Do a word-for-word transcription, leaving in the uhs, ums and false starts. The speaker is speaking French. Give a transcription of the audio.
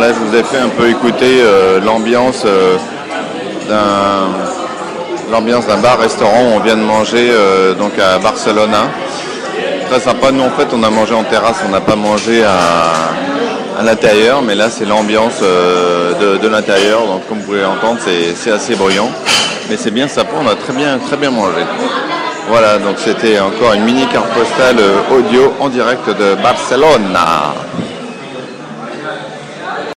là, je vous ai fait un peu écouter euh, l'ambiance euh, d'un l'ambiance d'un bar-restaurant où on vient de manger euh, donc à Barcelona. Très sympa. Nous, en fait, on a mangé en terrasse, on n'a pas mangé à, à l'intérieur, mais là, c'est l'ambiance euh, de, de l'intérieur. Donc, comme vous pouvez l'entendre, c'est, c'est assez bruyant, mais c'est bien sympa. On a très bien, très bien mangé. Voilà, donc c'était encore une mini carte postale audio en direct de Barcelona.